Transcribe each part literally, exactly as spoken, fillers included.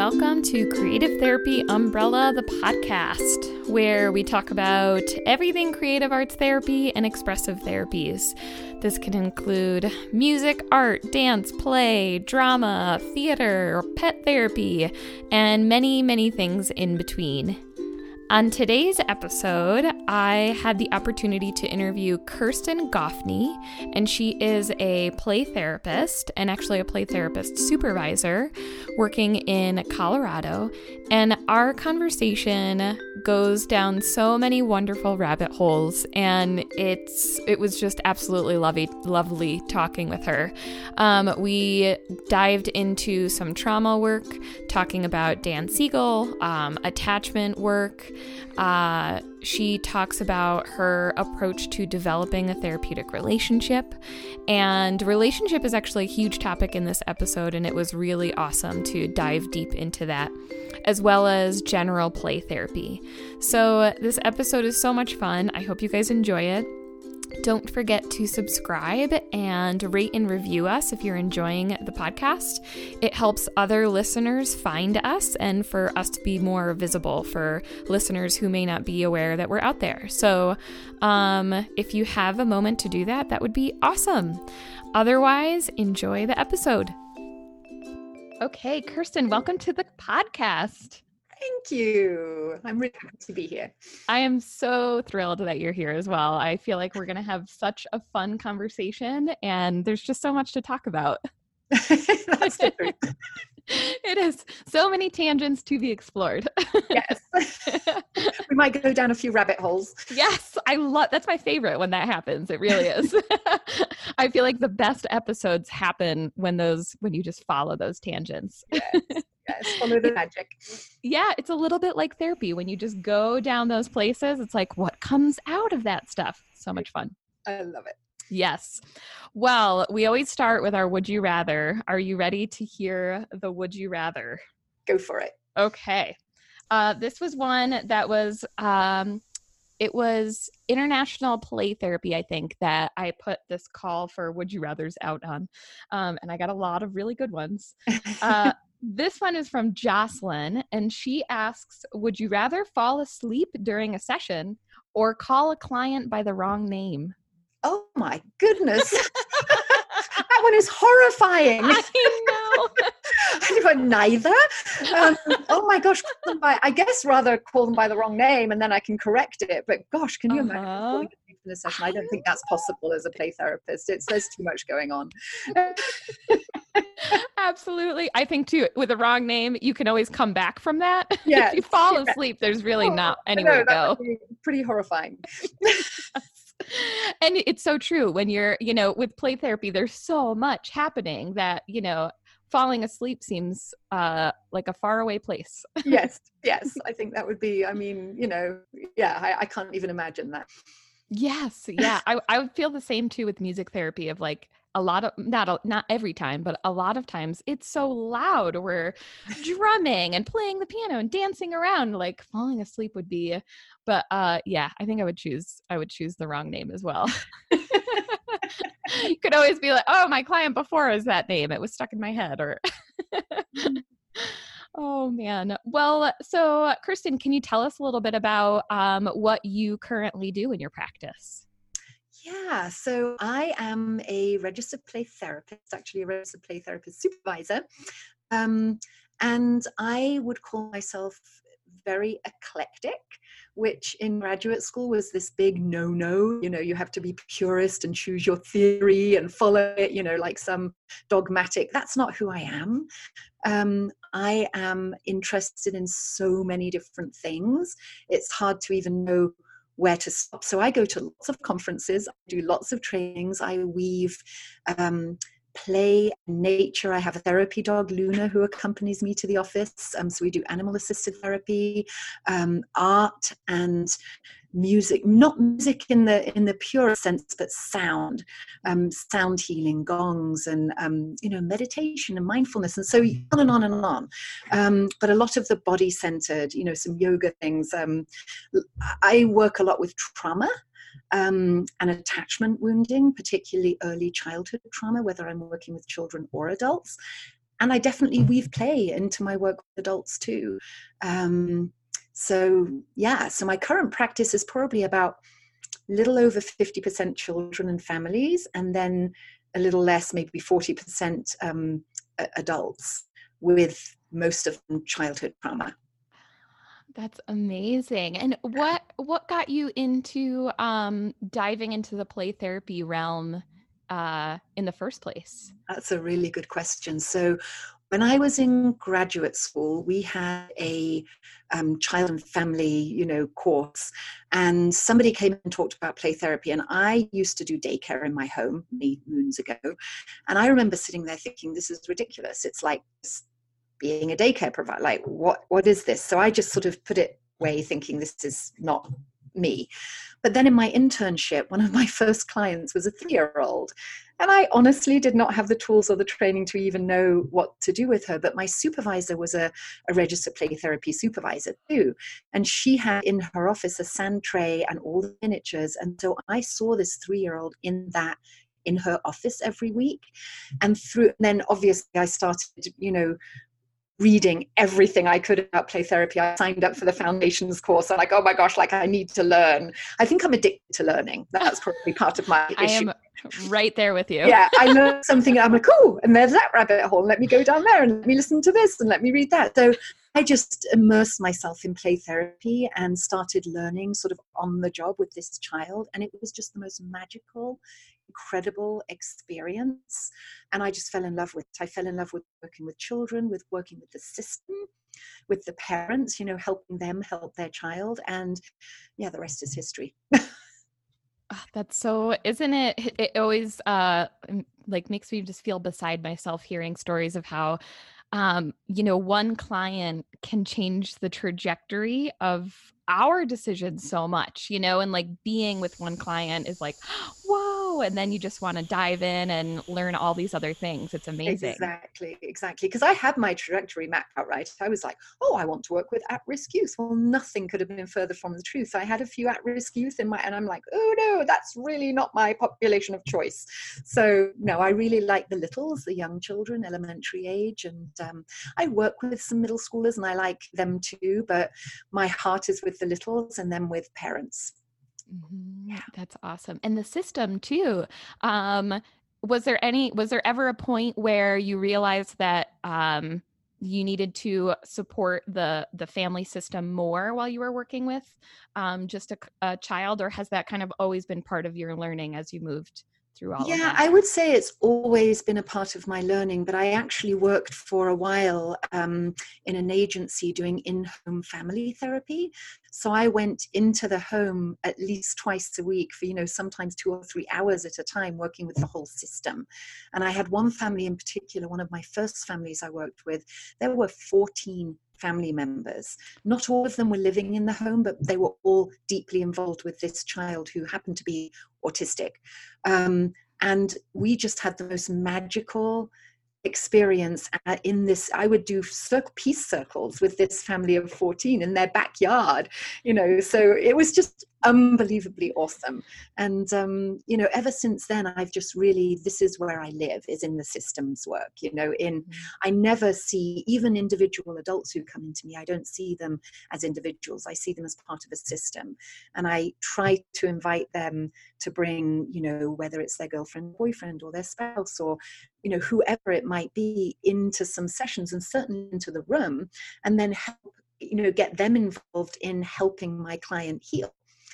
welcome to Creative Therapy Umbrella, the podcast, where we talk about everything creative arts therapy and expressive therapies. This can include music, art, dance, play, drama, theater, pet therapy, and many, many things in between. On today's episode, I had the opportunity to interview Kirsten Goffney, and she is a play therapist and actually a play therapist supervisor working in Colorado. And our conversation goes down so many wonderful rabbit holes, and it's it was just absolutely lovely, lovely talking with her. Um, we dived into some trauma work, talking about Dan Siegel, um, attachment work. Uh, she talks about her approach to developing a therapeutic relationship, and relationship is actually a huge topic in this episode, and it was really awesome to dive deep into that, as well as general play therapy. So this episode is so much fun. I hope you guys enjoy it. Don't forget to subscribe and rate and review us if you're enjoying the podcast. It helps other listeners find us and for us to be more visible for listeners who may not be aware that we're out there. So um, if you have a moment to do that, that would be awesome. Otherwise, enjoy the episode. Okay, Kirsten, welcome to the podcast. Thank you. I'm really happy to be here. I am so thrilled that you're here as well. I feel like we're going to have such a fun conversation, and there's just so much to talk about. That's the truth. It is so many tangents to be explored. Yes. We might go down a few rabbit holes. Yes. I love, that's my favorite when that happens. It really is. I feel like the best episodes happen when those, when you just follow those tangents. Yes. Yes, follow the magic. Yeah, it's a little bit like therapy. When you just go down those places, it's like, what comes out of that stuff? So much fun. I love it. Yes. Well, we always start with our would you rather. Are you ready to hear the would you rather? Go for it. Okay. Uh, this was one that was, um, it was International Play Therapy, I think, that I put this call for would you rathers out on. Um, and I got a lot of really good ones. Uh, This one is from Jocelyn, and she asks, would you rather fall asleep during a session or call a client by the wrong name? Oh my goodness. That one is horrifying. I know. I went neither. Um, oh my gosh. By, I guess rather call them by the wrong name and then I can correct it. But gosh, can you Uh-huh. imagine calling a in a session? I don't think that's possible as a play therapist. It's, there's too much going on. Absolutely. I think too, with the wrong name, you can always come back from that. Yes, If you fall yeah. asleep, there's really Oh, not I anywhere know, to that go. would be pretty horrifying. And it's so true when you're, you know, with play therapy, there's so much happening that, you know, falling asleep seems uh, like a faraway place. Yes, yes. I think that would be, I mean, you know, yeah, I, I can't even imagine that. Yes. Yeah. I, I would feel the same too with music therapy of like a lot of, not, a, not every time, but a lot of times it's so loud. We're drumming and playing the piano and dancing around, like falling asleep would be, but uh, yeah, I think I would choose, I would choose the wrong name as well. You could always be like, oh, my client before was that name. It was stuck in my head or, oh man. Well, so Kirsten, can you tell us a little bit about um, what you currently do in your practice? Yeah, so I am a registered play therapist, actually a registered play therapist supervisor. Um, and I would call myself very eclectic, which in graduate school was this big no-no. You know, you have to be purist and choose your theory and follow it, you know, like some dogmatic. That's not who I am. Um, I am interested in so many different things. It's hard to even know where to stop. So I go to lots of conferences, I do lots of trainings, I weave um, play, nature. I have a therapy dog, Luna, who accompanies me to the office. Um, so we do animal-assisted therapy, um, art and music, not music in the in the pure sense, but sound, um, sound healing, gongs, and um, you know, meditation and mindfulness, and so on and on and on. Um, but a lot of the body-centered, you know, some yoga things. Um, I work a lot with trauma. Um, and attachment wounding, particularly early childhood trauma, whether I'm working with children or adults. and I definitely weave play into my work with adults too. Um, so yeah, so my current practice is probably about a little over fifty percent children and families, and then a little less, maybe forty percent um, adults, with most of them childhood trauma. That's amazing. And what what got you into um, diving into the play therapy realm uh, in the first place? That's a really good question. So when I was in graduate school, we had a um, child and family, you know, course, and somebody came and talked about play therapy. And I used to do daycare in my home many moons ago, and I remember sitting there thinking, "This is ridiculous. It's like being a daycare provider. Like, what what is this?" So I just sort of put it away, thinking this is not me. But then in my internship, one of my first clients was a three-year-old. And I honestly did not have the tools or the training to even know what to do with her. But my supervisor was a, a registered play therapy supervisor too. And she had in her office a sand tray and all the miniatures. And so I saw this three-year-old in that in her office every week. And through then obviously I started, you know, reading everything I could about play therapy. I signed up for the foundations course. I'm like, oh my gosh, like I need to learn. I think I'm addicted to learning. That's probably part of my I issue. am right there with you. Yeah, I learned something and I'm like, oh, and there's that rabbit hole. Let me go down there and let me listen to this and let me read that. So I just immersed myself in play therapy and started learning sort of on the job with this child. And it was just the most magical, incredible experience. And I just fell in love with it. I fell in love with working with children, with working with the system, with the parents, you know, helping them help their child. And yeah, the rest is history. Oh, that's so, isn't it? It always uh, like makes me just feel beside myself hearing stories of how, um, you know, one client can change the trajectory of our decisions so much, you know, and like being with one client is like, whoa. And then you just want to dive in and learn all these other things. It's amazing. Exactly, exactly. Because I had my trajectory mapped out, right? I was like, oh, I want to work with at-risk youth. Well, nothing could have been further from the truth. I had a few at-risk youth in my, and I'm like, oh no, that's really not my population of choice. So no, I really like the littles, the young children, elementary age. And um, I work with some middle schoolers and I like them too, but my heart is with the littles and then with parents. Mm-hmm. Yeah. That's awesome. And the system too. Um, was there any, was there ever a point where you realized that um, you needed to support the, the family system more while you were working with um, just a, a child, or has that kind of always been part of your learning as you moved through all yeah, of that? I would say it's always been a part of my learning, but I actually worked for a while um, in an agency doing in-home family therapy. So I went into the home at least twice a week for, you know, sometimes two or three hours at a time, working with the whole system. And I had one family in particular, one of my first families I worked with, there were fourteen family members. Not all of them were living in the home, but they were all deeply involved with this child who happened to be autistic. Um, and we just had the most magical experience in this. I would do circle, peace circles with this family of fourteen in their backyard, you know, so it was just unbelievably awesome. And, um, you know, ever since then, I've just really, this is where I live, is in the systems work, you know, in, mm-hmm. I never see even individual adults who come into me, I don't see them as individuals. I see them as part of a system. And I try to invite them to bring, you know, whether it's their girlfriend, boyfriend, or their spouse, or, you know, whoever it might be, into some sessions and certainly into the room, and then help, you know, get them involved in helping my client heal.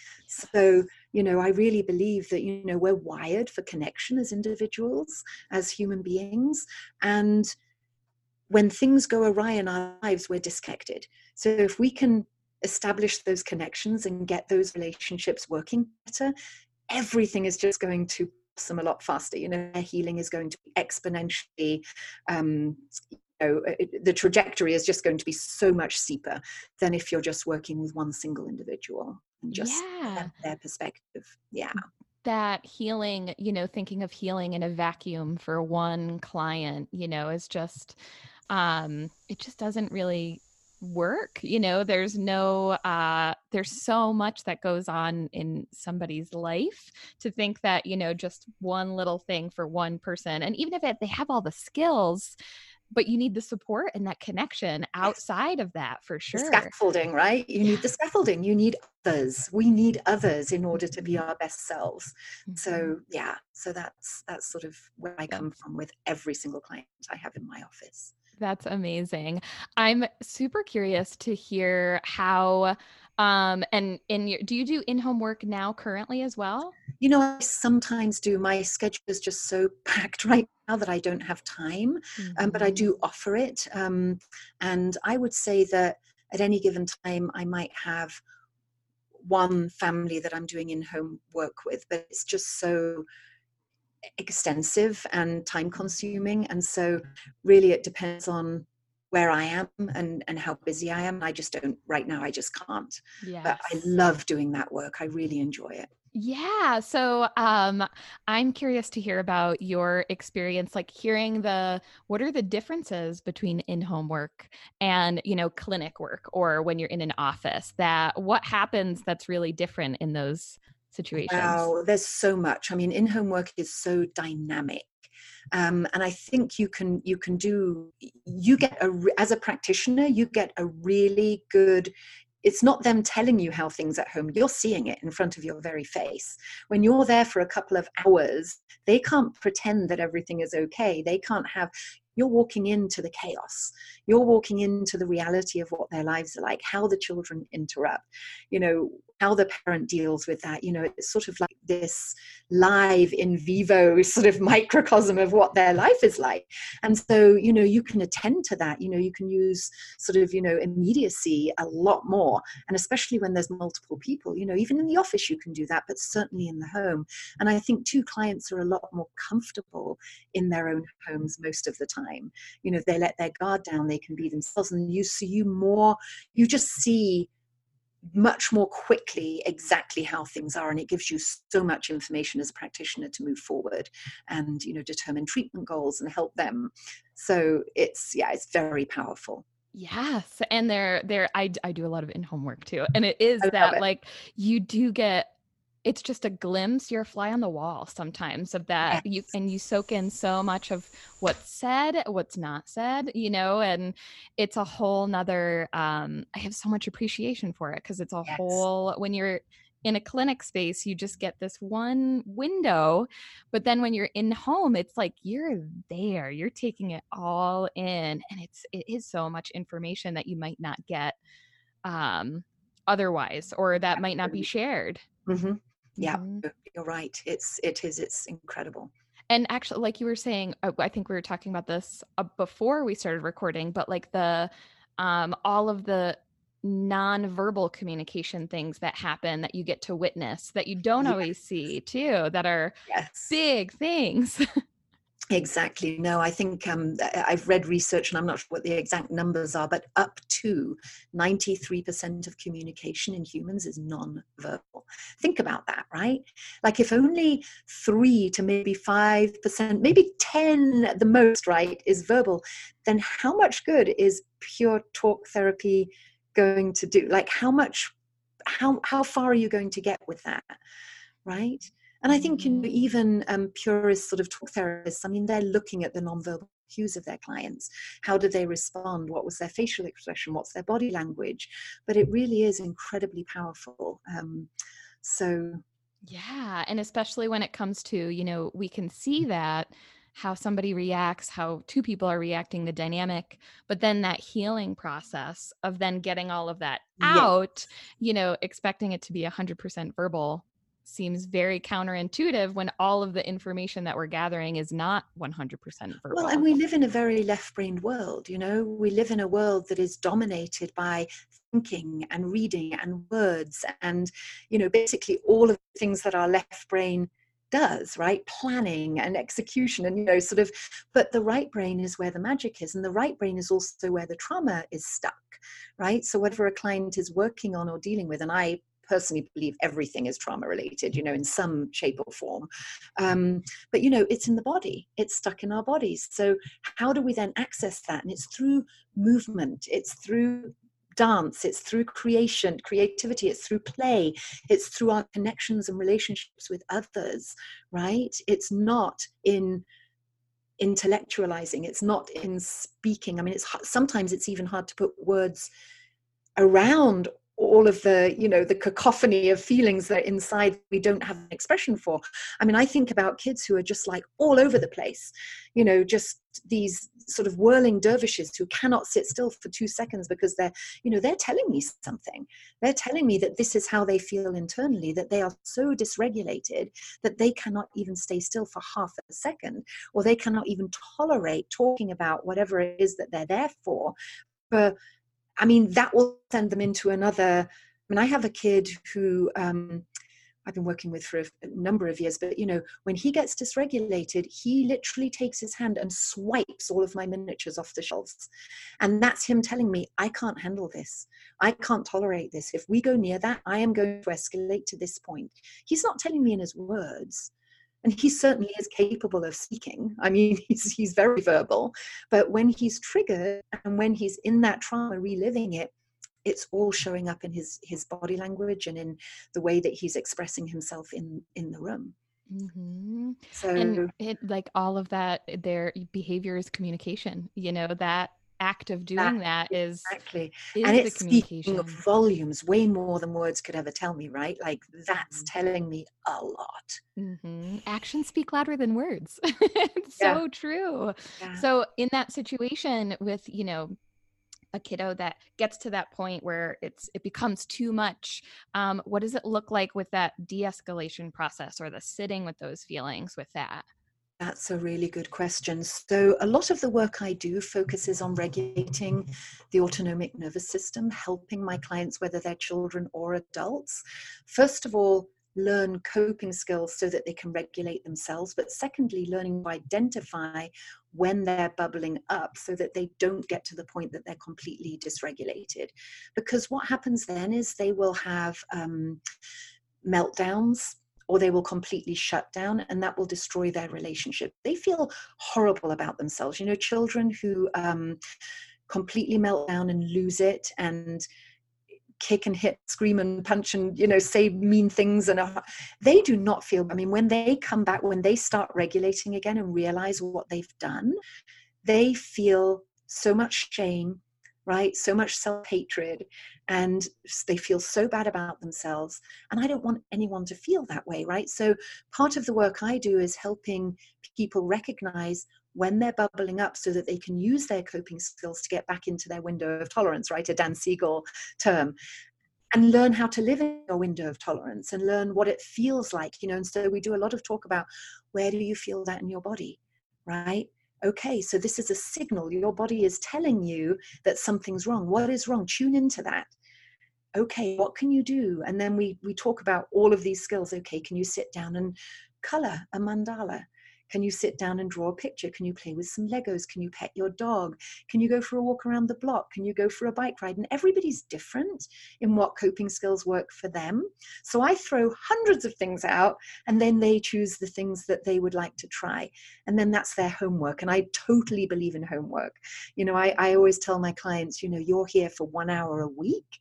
So, you know, I really believe that, you know, we're wired for connection as individuals, as human beings. And when things go awry in our lives, we're disconnected. So if we can establish those connections and get those relationships working better, everything is just going to blossom a lot faster. You know, healing is going to be exponentially, um, you know, it, the trajectory is just going to be so much steeper than if you're just working with one single individual and just yeah. their perspective. Yeah. That healing, you know, thinking of healing in a vacuum for one client, you know, is just, um, it just doesn't really work. You know, there's no, uh, there's so much that goes on in somebody's life to think that, you know, just one little thing for one person. And even if it, they have all the skills, but you need the support and that connection Yes. outside of that for The sure. scaffolding, right? You Yeah. need the scaffolding. You need others. We need others in order to be Mhm. our best selves. Mhm. So yeah, so that's that's sort of where I come That's from with every single client I have in my office. That's amazing. I'm super curious to hear how, um, and in your, do you do in-home work now currently as well? You know, I sometimes do. My schedule is just so packed right now that I don't have time, um, but I Mhm. do offer it. Um, and I would say that at any given time, I might have one family that I'm doing in-home work with, but it's just so extensive and time Mhm. consuming. And so really it depends on where I am and, and how busy I am. I just don't, right now, I just can't. But I Yes. love doing that work. I really enjoy it. Yeah. So, um, I'm curious to hear about your experience, like hearing the what are the differences between in-home work and, you know, clinic work or when you're in an office, that what happens that's really different in those situations? Wow, there's so much. I mean, in-home work is so dynamic. Um, and I think you can you can do you get a re- as a practitioner you get a really good. It's not them telling you how things at home. You're seeing it in front of your very face. When you're there for a couple of hours, they can't pretend that everything is okay. They can't have. You're walking into the chaos. You're walking into the reality of what their lives are like, how the children interrupt, you know, how the parent deals with that. You know, it's sort of like this live in vivo sort of microcosm of what their life is like. And so, you know, you can attend to that. You know, you can use sort of, you know, immediacy a lot more. And especially when there's multiple people, you know, even in the office you can do that, but certainly in the home. And I think too, clients are a lot more comfortable in their own homes most of the time. You know, if they let their guard down, they can be themselves. And you see you more, you just see much more quickly exactly how things are, and it gives you so much information as a practitioner to move forward and, you know, determine treatment goals and help them. So it's, yeah, it's very powerful. Yes, and there there I d I do a lot of in-home work too, and it I is love that, it. like, you do get it's just a glimpse, you're a fly on the wall sometimes of that, you Yes. and you soak in so much of what's said, what's not said, you know, and it's a whole 'nother, um I have so much appreciation for it because it's a Yes. whole when you're in a clinic space, you just get this one window, but then when you're in home, it's like you're there, you're taking it all in, and it's it is so much information that you might not get, um, otherwise, or that might not be Absolutely. shared. Hmm. Yeah, Mhm. you're right. It's, it is, it's incredible. And actually, like you were saying, uh, I think we were talking about this, uh, before we started recording, but, like, the, um, all of the nonverbal communication things that happen that you get to witness that you don't Yeah. always see too, that are Yes. big things. Exactly. No, I think um, I- I've read research, and I'm not sure what the exact numbers are, but up to ninety-three percent of communication in humans is non-verbal. Think about that, right? Like if only three to maybe five percent, maybe ten at the most, right, is verbal, then how much good is pure talk therapy going to do? Like how much, how how far are you going to get with that? Right? And I think, you know, Mhm. even um, purist sort of talk therapists, I mean, they're looking at the nonverbal cues of their clients. How did they respond? What was their facial expression? What's their body language? But it really is incredibly powerful. Um, so, Yeah, and especially when it comes to, you know, we can see that how somebody reacts, how two people are reacting, the dynamic, but then that healing process of then getting all of that yeah. out, you know, expecting it to be one hundred percent verbal seems very counterintuitive when all of the information that we're gathering is not one hundred percent Well, and verbal. we live in a very left brained world, you know, we live in a world that is dominated by thinking and reading and words and, you know, basically all of the things that our left brain does, right? Planning and execution and, you know, sort of, but the right brain is where the magic is. And the right brain is also where the trauma is stuck, right? So whatever a client is working on or dealing with, and I personally believe everything is trauma related, you know, in some shape or form. Um, but, you know, it's in the body, it's stuck in our bodies. So how do we then access that? And it's through movement, it's through dance, it's through creation, creativity, it's through play, it's through our connections and relationships with others, right? It's not in intellectualizing. It's not in speaking. I mean, it's sometimes it's even hard to put words around all of the, you know, the cacophony of feelings that are inside we don't have an expression for. I mean, I think about kids who are just like all over the place, you know, just these sort of whirling dervishes who cannot sit still for two seconds because they're, you know, they're telling me something. They're telling me that this is how they feel internally, that they are so dysregulated that they cannot even stay still for half a second, or they cannot even tolerate talking about whatever it is that they're there for. For I mean, that will send them into another. I mean, I have a kid who um, I've been working with for a, a number of years, but, you know, when he gets dysregulated, he literally takes his hand and swipes all of my miniatures off the shelves. And that's him telling me, I can't handle this. I can't tolerate this. If we go near that, I am going to escalate to this point. He's not telling me in his words. And he certainly is capable of speaking. I mean, he's he's very verbal. But when he's triggered and when he's in that trauma, reliving it, it's all showing up in his his body language and in the way that he's expressing himself in in the room. Mm-hmm. So, and it, like all of that, their behavior is communication. You know, that act of doing that, that is exactly, is and the it's communication. speaking of volumes, way more than words could ever tell me, right? Like that's Mm-hmm. telling me a lot. Mm-hmm. Actions speak louder than words. It's Yeah. so true. Yeah. So in that situation with, you know, a kiddo that gets to that point where it's it becomes too much, um, what does it look like with that de-escalation process or the sitting with those feelings with that? That's a really good question. So a lot of the work I do focuses on regulating the autonomic nervous system, helping my clients, whether they're children or adults, first of all, learn coping skills so that they can regulate themselves. But secondly, learning to identify when they're bubbling up so that they don't get to the point that they're completely dysregulated. Because what happens then is they will have um, meltdowns, or they will completely shut down, and that will destroy their relationship. They feel horrible about themselves. You know, children who um, completely melt down and lose it and kick and hit, scream and punch and, you know, say mean things. And uh, they do not feel, I mean, when they come back, when they start regulating again and realize what they've done, they feel so much shame, right? So much self-hatred, and they feel so bad about themselves. And I don't want anyone to feel that way, right? So part of the work I do is helping people recognize when they're bubbling up so that they can use their coping skills to get back into their window of tolerance, right? A Dan Siegel term. And learn how to live in a window of tolerance and learn what it feels like, you know. And so we do a lot of talk about, where do you feel that in your body, right? Okay, so this is a signal. Your body is telling you that something's wrong. What is wrong? Tune into that. Okay, what can you do? And then we we talk about all of these skills. Okay, can you sit down and color a mandala? Can you sit down and draw a picture? Can you play with some Legos? Can you pet your dog? Can you go for a walk around the block? Can you go for a bike ride? And everybody's different in what coping skills work for them. So I throw hundreds of things out, and then they choose the things that they would like to try. And then that's their homework. And I totally believe in homework. You know, I, I always tell my clients, you know, you're here for one hour a week,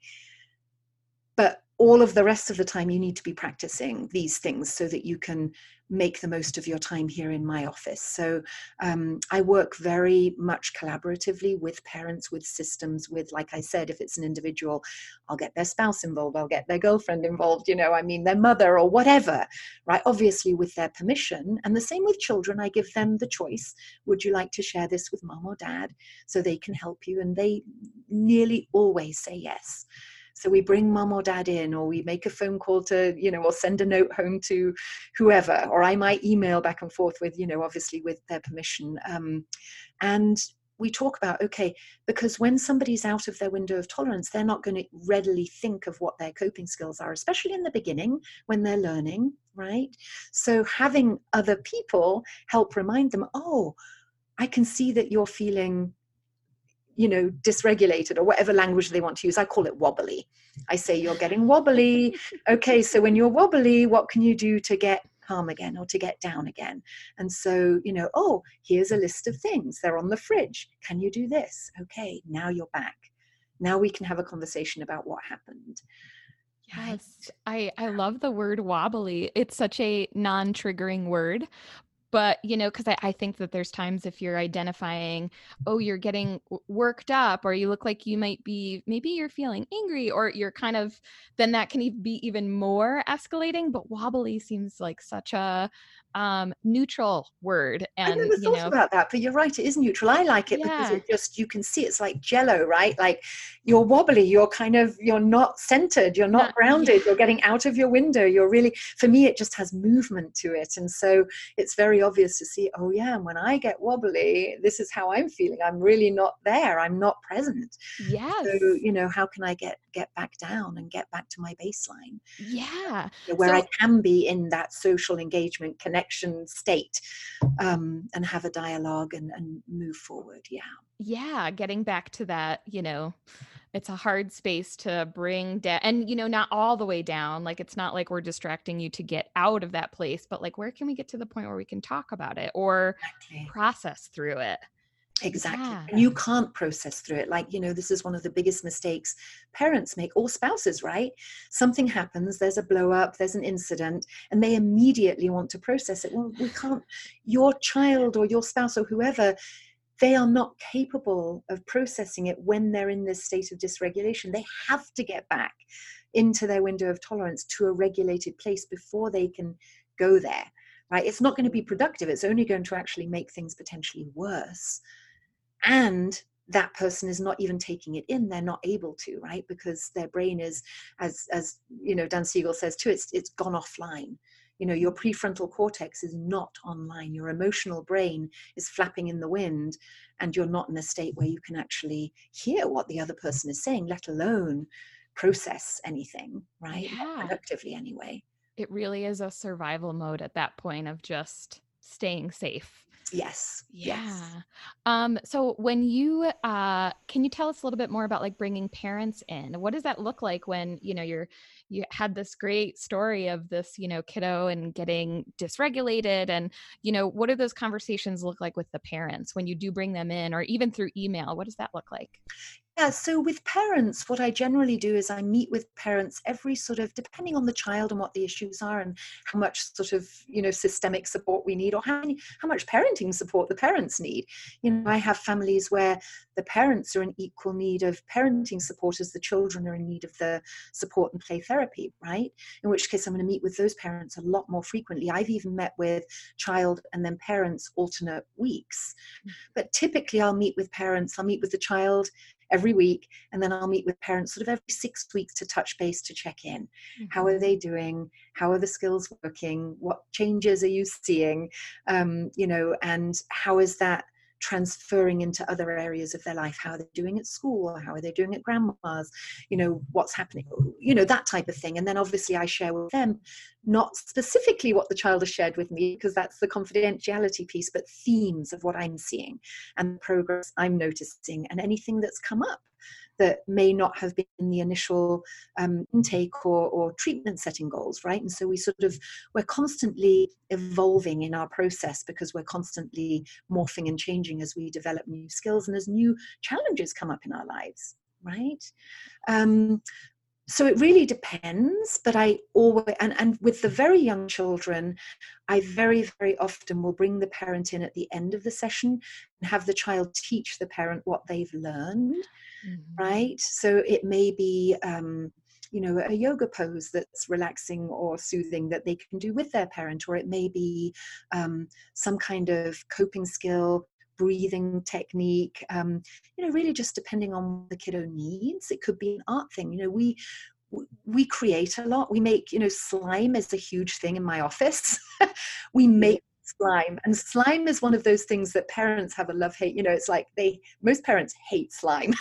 but all of the rest of the time you need to be practicing these things so that you can make the most of your time here in my office. So um, I work very much collaboratively with parents, with systems, with, like I said, if it's an individual, I'll get their spouse involved, I'll get their girlfriend involved, you know, I mean, their mother or whatever, right? Obviously with their permission. And the same with children, I give them the choice. Would you like to share this with mom or dad so they can help you? And they nearly always say yes. So we bring mom or dad in, or we make a phone call to, you know, or send a note home to whoever, or I might email back and forth with, you know, obviously with their permission. Um, and we talk about, okay, because when somebody's out of their window of tolerance, they're not going to readily think of what their coping skills are, especially in the beginning when they're learning, right? So having other people help remind them, oh, I can see that you're feeling, you know, dysregulated, or whatever language they want to use. I call it wobbly. I say, you're getting wobbly. Okay, so when you're wobbly, what can you do to get calm again or to get down again? And so, you know, oh, here's a list of things. They're on the fridge. Can you do this? Okay, now you're back. Now we can have a conversation about what happened. Yes, I, I love the word wobbly. It's such a non-triggering word, But, you know, because I, I think that there's times if you're identifying, oh, you're getting w- worked up, or you look like you might be, maybe you're feeling angry, or you're kind of, then that can e- be even more escalating. But wobbly seems like such a um, neutral word. I And, never you thought know, about that, but you're right, it is neutral. I like it because yeah, it just, you can see it's like jello, right? Like you're wobbly, you're kind of, you're not centered, you're not not, yeah, grounded, you're getting out of your window. You're really, for me, it just has movement to it. And so it's very obvious to see, oh yeah, and when I get wobbly, this is how I'm feeling. I'm really not there. I'm not present. yes, So, you know, how can I get, get back down and get back to my baseline? yeah. Where I So, can be in that social engagement connection state, um, and have a dialogue and, and move forward. Yeah. yeah, getting back to that, you know, it's a hard space to bring down, and, you know, not all the way down. Like, it's not like we're distracting you to get out of that place, but like, where can we get to the point where we can talk about it or Exactly. process through it? Exactly. Yeah. And you can't process through it. Like, you know, this is one of the biggest mistakes parents make, or spouses, right? Something happens, there's a blow up, there's an incident, and they immediately want to process it. Well, we can't, your child or your spouse or whoever, they are not capable of processing it when they're in this state of dysregulation. They have to get back into their window of tolerance to a regulated place before they can go there, right? It's not going to be productive. It's only going to actually make things potentially worse. And that person is not even taking it in. They're not able to, right? Because their brain is, as, as you know, Dan Siegel says too, it's, it's gone offline. You know, your prefrontal cortex is not online. Your emotional brain is flapping in the wind, and you're not in a state where you can actually hear what the other person is saying, let alone process anything, right? Not Yeah. productively anyway. It really is a survival mode at that point of just staying safe. Yes. Yeah. Yes. Um, so when you uh can you tell us a little bit more about like bringing parents in? What does that look like when, you know, you're you had this great story of this, you know, kiddo and getting dysregulated, and, you know, what do those conversations look like with the parents when you do bring them in, or even through email? What does that look like? Yeah, so with parents, what I generally do is I meet with parents every sort of, depending on the child and what the issues are and how much sort of, you know, systemic support we need, or how many, how much parenting support the parents need. You know, I have families where the parents are in equal need of parenting support as the children are in need of the support and play therapy, right? In which case I'm going to meet with those parents a lot more frequently. I've even met with child and then parents alternate weeks. But typically I'll meet with parents, I'll meet with the child every week, and then I'll meet with parents sort of every six weeks to touch base, to check in. Mm-hmm. How are they doing? How are the skills working? What changes are you seeing? Um, you know, and how is that transferring into other areas of their life? How are they doing at school? How are they doing at grandma's? You know, what's happening? You know, that type of thing. And then obviously I share with them, not specifically what the child has shared with me, because that's the confidentiality piece, but themes of what I'm seeing and progress I'm noticing, and anything that's come up that may not have been in the initial um, intake or, or treatment setting goals, right? And so we sort of, we're constantly evolving in our process because we're constantly morphing and changing as we develop new skills and as new challenges come up in our lives, right? Um, so it really depends, but I always, and, and with the very young children, I very, very often will bring the parent in at the end of the session and have the child teach the parent what they've learned, mm-hmm. right? So it may be, um, you know, a yoga pose that's relaxing or soothing that they can do with their parent, or it may be um, some kind of coping skill, breathing technique, um, you know, really just depending on what the kiddo needs. It could be an art thing. You know, we we create a lot. We make, you know, slime is a huge thing in my office. We make slime, and slime is one of those things that parents have a love-hate. You know, it's like they, most parents hate slime.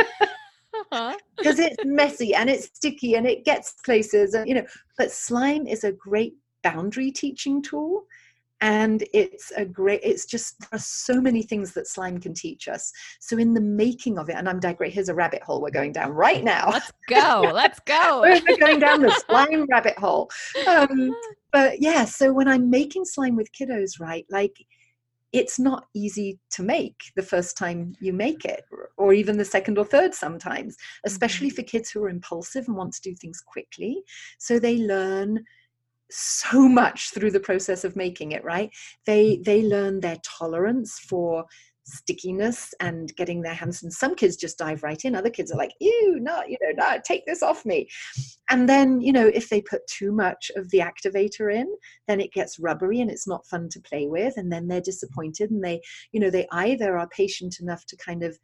Uh-huh. Because it's messy and it's sticky and it gets places, and you know, but slime is a great boundary teaching tool. And it's a great, it's just, there are so many things that slime can teach us. So in the making of it, and I'm digressing, here's a rabbit hole we're going down right now. Let's go, let's go. We're going down the slime rabbit hole. Um, but yeah, so when I'm making slime with kiddos, right, like it's not easy to make the first time you make it, or even the second or third sometimes, especially mm-hmm. for kids who are impulsive and want to do things quickly. So they learn so much through the process of making it, right? They they learn their tolerance for stickiness and getting their hands, and some kids just dive right in. Other kids are like, ew, no, you know, no, take this off me. And then, you know, if they put too much of the activator in, then it gets rubbery and it's not fun to play with. And then they're disappointed, and they, you know, they either are patient enough to kind of,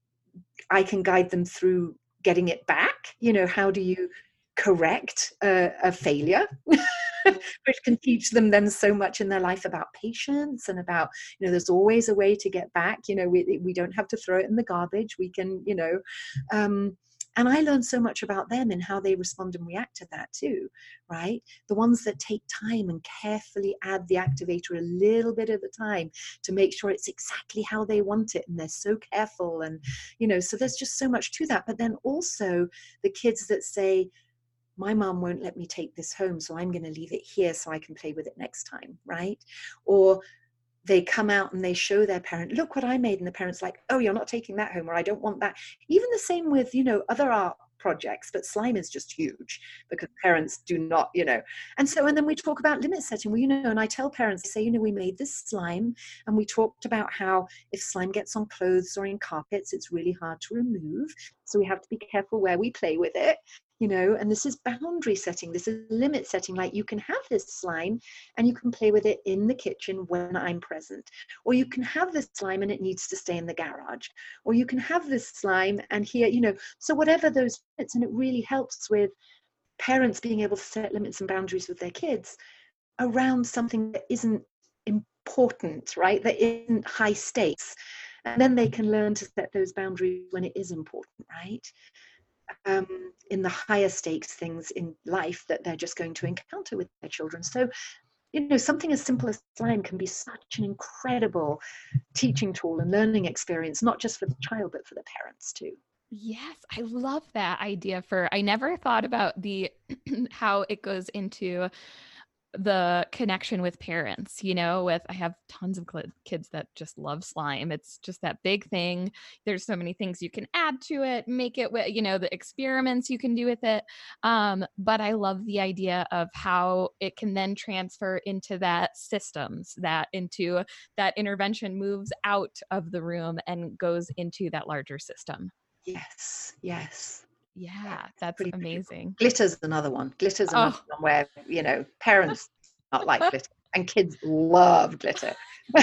I can guide them through getting it back. You know, how do you correct a, a failure? Which can teach them then so much in their life about patience and about, you know, there's always a way to get back. You know, we we don't have to throw it in the garbage. We can, you know, um, and I learned so much about them and how they respond and react to that too, right? The ones that take time and carefully add the activator a little bit at a time to make sure it's exactly how they want it. And they're so careful, and, you know, so there's just so much to that. But then also the kids that say, my mom won't let me take this home, so I'm going to leave it here so I can play with it next time, right? Or they come out and they show their parent, look what I made. And the parent's like, oh, you're not taking that home, or I don't want that. Even the same with, you know, other art projects, but slime is just huge because parents do not, you know. And so, and then we talk about limit setting. Well, you know, and I tell parents, I say, you know, we made this slime and we talked about how if slime gets on clothes or in carpets, it's really hard to remove. So we have to be careful where we play with it. You know, and this is boundary setting. This is limit setting. Like, you can have this slime and you can play with it in the kitchen when I'm present, or you can have this slime and it needs to stay in the garage, or you can have this slime and here, you know, so whatever those limits. And it really helps with parents being able to set limits and boundaries with their kids around something that isn't important, right? That isn't high stakes. And then they can learn to set those boundaries when it is important, right? Um, in the higher stakes things in life that they're just going to encounter with their children. So, you know, something as simple as slime can be such an incredible teaching tool and learning experience, not just for the child, but for the parents too. Yes, I love that idea for, I never thought about the, how it goes into the connection with parents, you know, with, I have tons of kids that just love slime. It's just that big thing. There's so many things you can add to it, make it with, you know, the experiments you can do with it. Um, but I love the idea of how it can then transfer into that systems, that into that intervention moves out of the room and goes into that larger system. Yes, yes. Yeah, that's Pretty amazing. Beautiful. Glitter's another one. Glitter's another Oh. one where, you know, parents not like glitter and kids love glitter.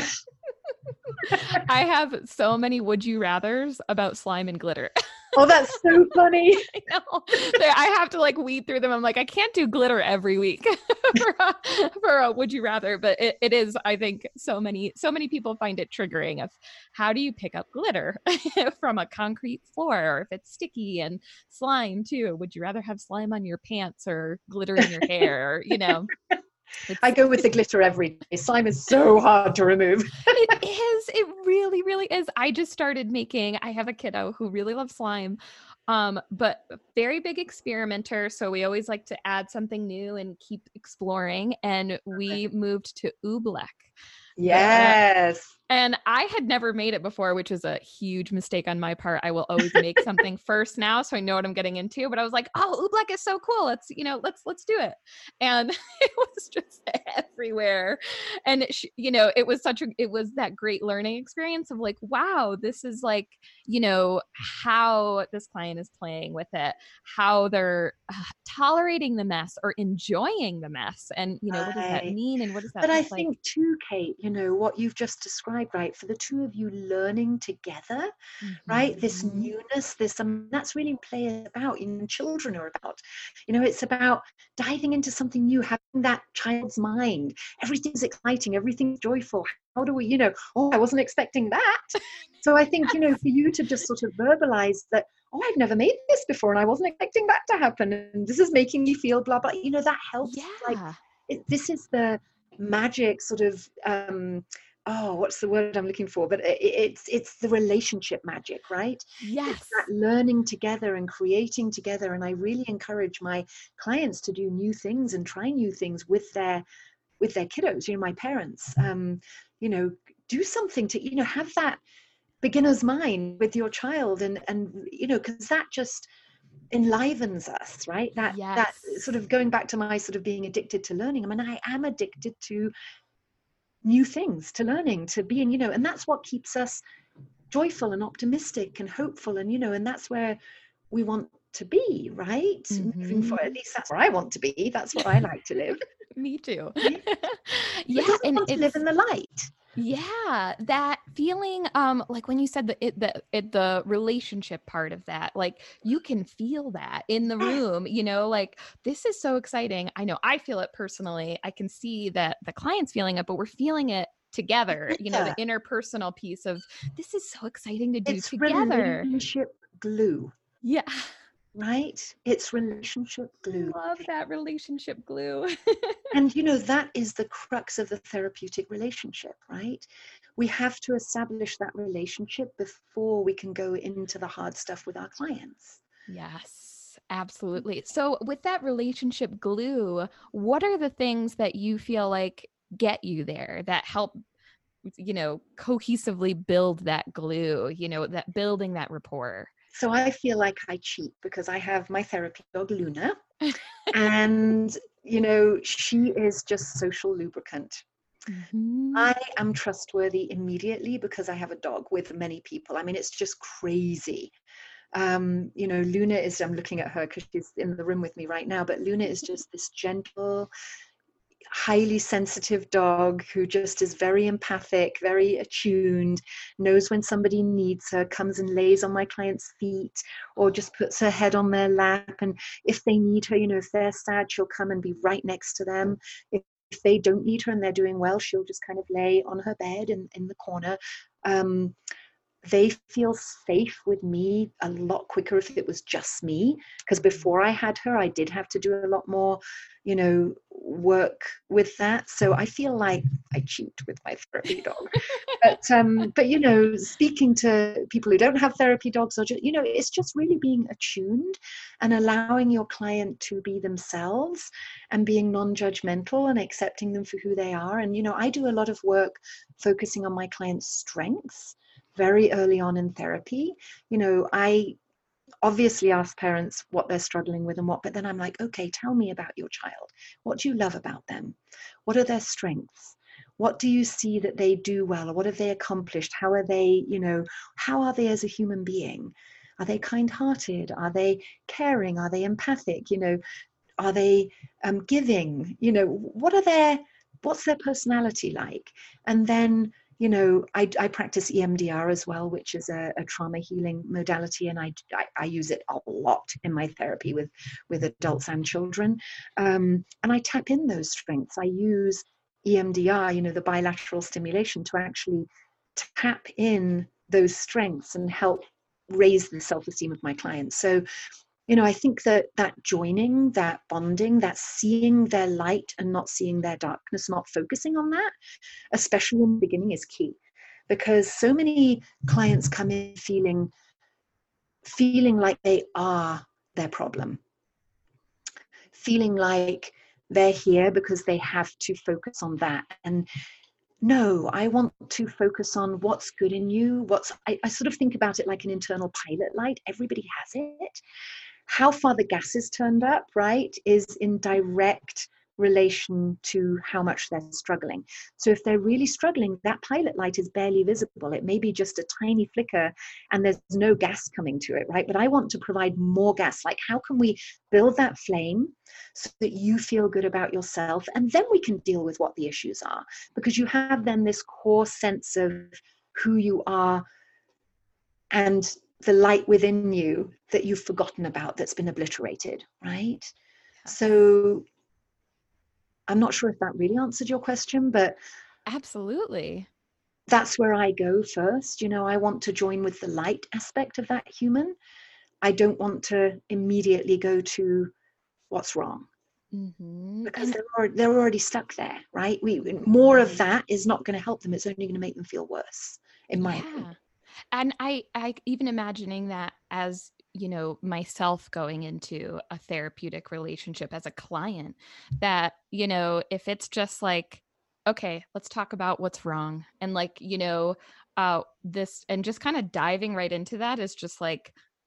I have so many would you rathers about slime and glitter. Oh, that's so funny. I know. I have to like weed through them. I'm like, I can't do glitter every week for, a, for a would you rather, but it, it is, I think so many, so many people find it triggering of how do you pick up glitter from a concrete floor, or if it's sticky, and slime too. Would you rather have slime on your pants or glitter in your hair? Or, you know, it's, I go with the glitter every day. Slime is so hard to remove. It is. It really, really is. I just started making, I have a kiddo who really loves slime, um, but very big experimenter. So we always like to add something new and keep exploring. And we moved to oobleck. Yes. Uh, and I had never made it before, which is a huge mistake on my part. I will always make something first now, so I know what I'm getting into. But I was like, oh, oobleck is so cool. Let's, you know, let's, let's do it. And it was just everywhere. And, it, you know, it was such a, it was that great learning experience of like, wow, this is like, you know, how this client is playing with it, how they're uh, tolerating the mess or enjoying the mess. And, you know, what does that mean? And what does that But look I like? think too, Kate, you know, what you've just described, right, for the two of you learning together, mm-hmm. right, this newness, this, um, that's really play is about, you know, children are about, you know, it's about diving into something new, having that child's mind, everything's exciting, everything's joyful. How do we, you know, oh, I wasn't expecting that. So I think, you know, for you to just sort of verbalize that, oh, I've never made this before and I wasn't expecting that to happen, and this is making me feel blah, blah, you know, that helps. Yeah. Like, it, this is the magic sort of, um, oh, what's the word I'm looking for? But it, it's it's the relationship magic, right? Yes. It's that learning together and creating together. And I really encourage my clients to do new things and try new things with their with their kiddos, you know, my parents, um, you know, do something to, you know, have that beginner's mind with your child. And, and you know, because that just, enlivens us, right? That that Yes. sort of going back to my sort of being addicted to learning. I mean, I am addicted to new things, to learning, to being, you know, and that's what keeps us joyful and optimistic and hopeful. And, you know, and that's where we want to be, right? Moving Mm-hmm. forward, at least that's where I want to be. That's what I like to live. Me too. Right? Who Yeah, doesn't and want to live it's in the light? yeah, that feeling, um, like when you said the it, the it, the relationship part of that, like you can feel that in the Yes. room, you know, like this is so exciting. I know I feel it personally. I can see that the client's feeling it, but we're feeling it together, you know, the Yeah. interpersonal piece of this is so exciting to do It's together. relationship glue, Yeah. right? It's relationship I glue. love that relationship glue. And, you know, that is the crux of the therapeutic relationship, right? We have to establish that relationship before we can go into the hard stuff with our clients. Yes, absolutely. So, with that relationship glue, what are the things that you feel like get you there that help, you know, cohesively build that glue, you know, that building that rapport? So I feel like I cheat because I have my therapy dog, Luna, and, you know, she is just social lubricant. Hmm. I am trustworthy immediately because I have a dog with many people. I mean, it's just crazy. Um, you know, Luna is, I'm looking at her because she's in the room with me right now, but Luna is just this gentle, highly sensitive dog who just is very empathic, very attuned, knows when somebody needs her, comes and lays on my client's feet or just puts her head on their lap. And if they need her, you know, if they're sad, she'll come and be right next to them. If if they don't need her and they're doing well, she'll just kind of lay on her bed in, in the corner. Um, they feel safe with me a lot quicker if it was just me, because before I had her I did have to do a lot more, you know, work with that. So I feel like I cheat with my therapy dog. But um but you know, speaking to people who don't have therapy dogs, or just, you know, it's just really being attuned and allowing your client to be themselves and being non-judgmental and accepting them for who they are. And, you know, I do a lot of work focusing on my clients' strengths very early on in therapy. You know, I obviously ask parents what they're struggling with and what, but then I'm like, okay, tell me about your child. What do you love about them? What are their strengths? What do you see that they do well? Or what have they accomplished? How are they, you know, how are they as a human being? Are they kind-hearted? Are they caring? Are they empathic? You know, are they um, giving? You know, what are their, what's their personality like? And then, you know, I, I practice E M D R as well, which is a, a trauma healing modality, and I, I, I use it a lot in my therapy with with adults and children. Um, and I tap in those strengths. I use E M D R, you know, the bilateral stimulation, to actually tap in those strengths and help raise the self-esteem of my clients. So, you know, I think that that joining, that bonding, that seeing their light and not seeing their darkness, not focusing on that, especially in the beginning, is key. Because so many clients come in feeling feeling like they are their problem, feeling like they're here because they have to focus on that. And no, I want to focus on what's good in you. What's I, I sort of think about it like an internal pilot light. Everybody has it. How far the gas is turned up, right, is in direct relation to how much they're struggling. So if they're really struggling, that pilot light is barely visible. It may be just a tiny flicker and there's no gas coming to it, right? But I want to provide more gas. Like, how can we build that flame so that you feel good about yourself? And then we can deal with what the issues are, because you have then this core sense of who you are and the light within you that you've forgotten about, that's been obliterated, right? Yes. So I'm not sure if that really answered your question, but Absolutely. that's where I go first. You know, I want to join with the light aspect of that human. I don't want to immediately go to what's wrong, Hmm. because And they're already, they're already stuck there, right? We more of that is not going to help them. It's only going to make them feel worse, in my opinion. yeah. And I, I even imagining that as, you know, myself going into a therapeutic relationship as a client, that, you know, if it's just like, okay, let's talk about what's wrong. And like, you know, uh, this, and just kind of diving right into that is just like,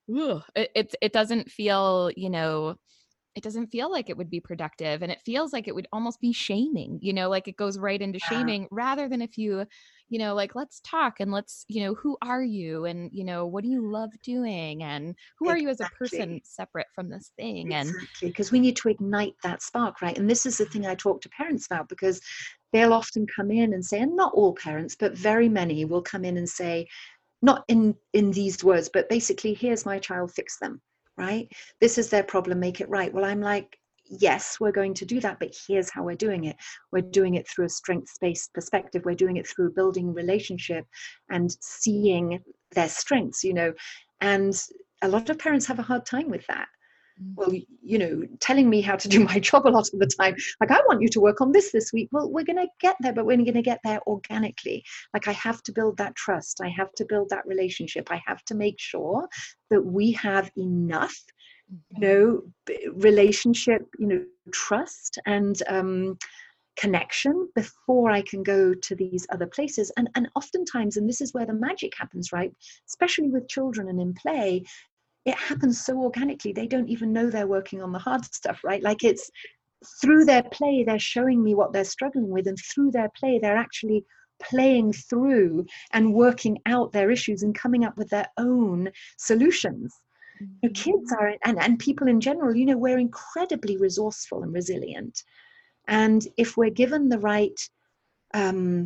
ugh, it, it, it doesn't feel, you know, it doesn't feel like it would be productive, and it feels like it would almost be shaming, you know, like it goes right into Yeah, shaming rather than if you, you know, like let's talk and let's, you know, who are you, and you know, what do you love doing, and who are you as a person exactly. separate from this thing. And Exactly, because we need to ignite that spark, right? And this is the thing I talk to parents about, because they'll often come in and say, and not all parents, but very many will come in and say, not in in these words, but basically, here's my child, fix them, right? This is their problem, make it right. Well, I'm like, yes, we're going to do that, but here's how we're doing it. We're doing it through a strengths-based perspective. We're doing it through building relationship and seeing their strengths, you know. And a lot of parents have a hard time with that. Well, you know, telling me how to do my job a lot of the time. Like, I want you to work on this this week. Well, we're going to get there, but we're going to get there organically. Like, I have to build that trust. I have to build that relationship. I have to make sure that we have enough, you know, relationship, you know, trust and um, connection before I can go to these other places. And and oftentimes, and this is where the magic happens, right? Especially with children and in play, it happens so organically, they don't even know they're working on the hard stuff, right? Like, it's through their play they're showing me what they're struggling with, and through their play they're actually playing through and working out their issues and coming up with their own solutions. You know, kids Mhm. are, and, and people in general, you know, we're incredibly resourceful and resilient, and if we're given the right um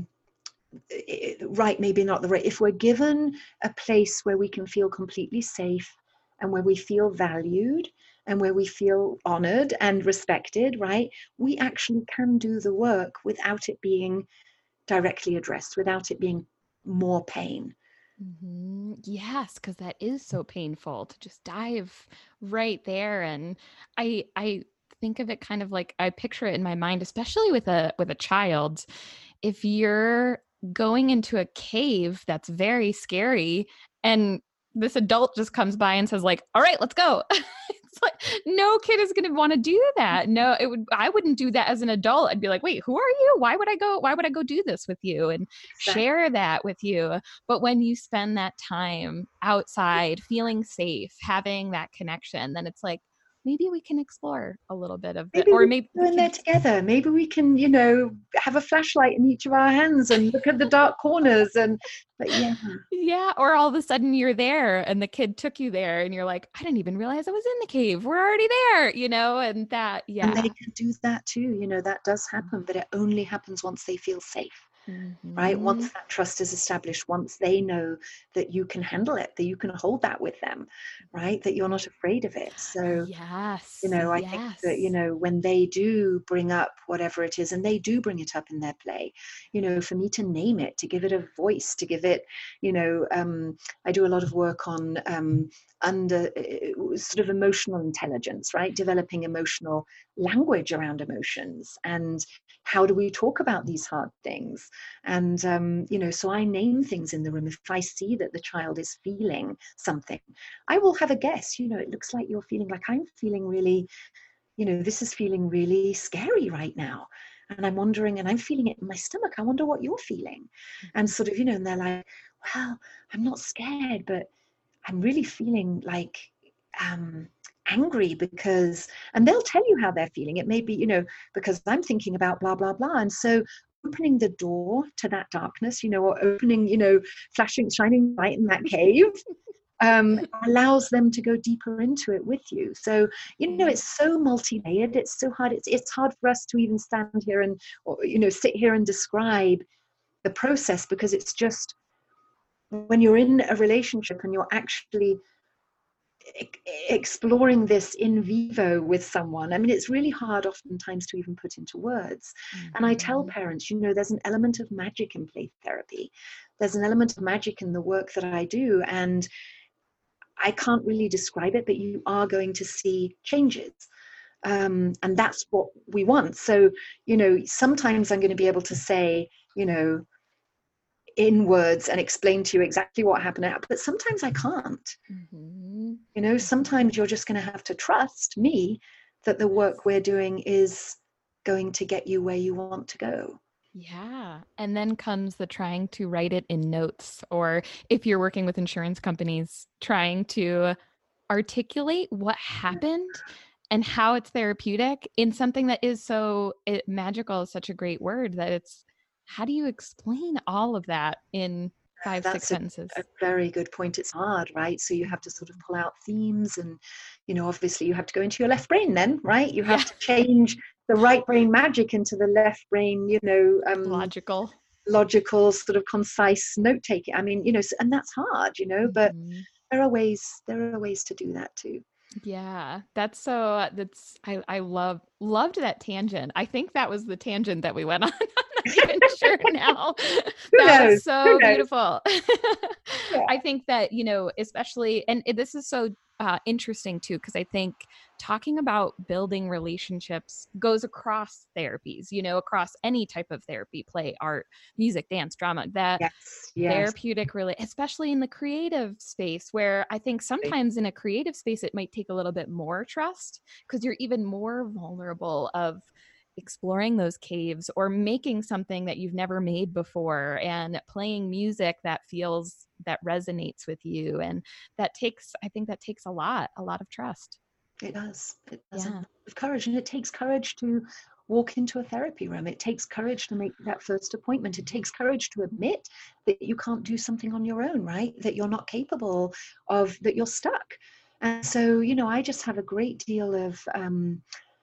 right, maybe not the right, if we're given a place where we can feel completely safe and where we feel valued and where we feel honored and respected, right, we actually can do the work without it being directly addressed, without it being more pain. hmm Yes, because that is so painful to just dive right there. And I I think of it kind of like I picture it in my mind, especially with a with a child. If you're going into a cave that's very scary and this adult just comes by and says like, "All right, let's go." It's like no kid is going to want to do that. No, it would I wouldn't do that as an adult. I'd be like, "Wait, who are you? Why would I go? Why would I go do this with you and Exactly. share that with you?" But when you spend that time outside, feeling safe, having that connection, then it's like maybe we can explore a little bit of the, Maybe or we maybe can the go in there kids. together. Maybe we can, you know, have a flashlight in each of our hands and look at the dark corners. And, but yeah, Yeah, or all of a sudden you're there and the kid took you there and you're like, I didn't even realize I was in the cave. We're already there, you know, and that, and they yeah. can do that too. You know, that does happen, but it only happens once they feel safe. Right? Mm-hmm. Once that trust is established, once they know that you can handle it, that you can hold that with them, right? That you're not afraid of it. So, you Yes, know, I think that, you yes. know, when they do bring up whatever it is, and they do bring it up in their play, you know, for me to name it, to give it a voice, to give it, you know, um, I do a lot of work on um, under uh, sort of emotional intelligence, right? Developing emotional language around emotions, and how do we talk about these hard things? And, um, you know, so I name things in the room. If I see that the child is feeling something, I will have a guess. You know, it looks like you're feeling, like I'm feeling really, you know, this is feeling really scary right now. And I'm wondering, and I'm feeling it in my stomach. I wonder what you're feeling. And sort of, you know, and they're like, well, I'm not scared, but I'm really feeling like um, angry because, and they'll tell you how they're feeling. It may be, you know, because I'm thinking about blah, blah, blah. And so opening the door to that darkness, you know, or opening, you know, flashing, shining light in that cave um, allows them to go deeper into it with you. So, you know, Mm. it's so multi-layered. It's so hard. It's, it's hard for us to even stand here and, or, you know, sit here and describe the process, because it's just when you're in a relationship and you're actually exploring this in vivo with someone, I mean, it's really hard oftentimes to even put into words. And I tell Mm-hmm. parents, you know, there's an element of magic in play therapy. There's an element of magic in the work that I do. And I can't really describe it, but you are going to see changes. Um, and that's what we want. So, you know, sometimes I'm going to be able to say, you know, in words and explain to you exactly what happened, but sometimes I can't. Mm-hmm. You know, Mm-hmm. sometimes you're just going to have to trust me that the Yes. work we're doing is going to get you where you want to go. Yeah. And then comes the trying to write it in notes, or if you're working with insurance companies, trying to articulate what happened and how it's therapeutic in something that is so it, magical is such a great word that it's, how do you explain all of that in five, That's six sentences? A, a very good point. It's hard, right? So you have to sort of pull out themes and, you know, obviously you have to go into your left brain then, right? You have Yeah. to change the right brain magic into the left brain, you know, um, logical, logical, sort of concise note taking. I mean, you know, and that's hard, you know, but mm-hmm. there are ways, there are ways to do that too. Yeah, that's so, that's, I, I love, loved that tangent. I think that was the tangent that we went on. I'm not even sure now. Who That knows? was so Who knows? beautiful. Yeah. I think that, you know, especially, and this is so uh, interesting too, because I think talking about building relationships goes across therapies, you know, across any type of therapy, play, art, music, dance, drama, that Yes, yes. therapeutic, really, especially in the creative space, where I think sometimes in a creative space, it might take a little bit more trust because you're even more vulnerable of exploring those caves or making something that you've never made before and playing music that feels, that resonates with you. And that takes, I think that takes a lot, a lot of trust. It does. It does. Yeah. With courage. And it takes courage to walk into a therapy room. It takes courage to make that first appointment. It takes courage to admit that you can't do something on your own, right? That you're not capable of, that you're stuck. And so, you know, I just have a great deal of um,